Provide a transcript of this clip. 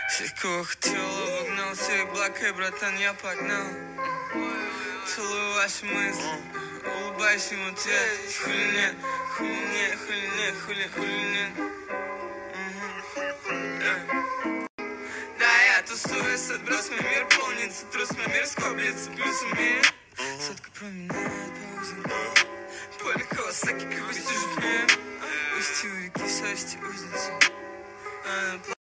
Легко хотел, обогнал все блоки, братан, я погнал. Целую ваши мысли, улыбайся ему ответ. Хули нет, хули нет, хули нет, хули нет. Да, я тусуюсь, отброс мой мир, полнится трус, мой мир скоблится плюсами. Сотка променяет по узенькам, поле Кавасаки, как в устюжке. Устью реки, сости, узницы.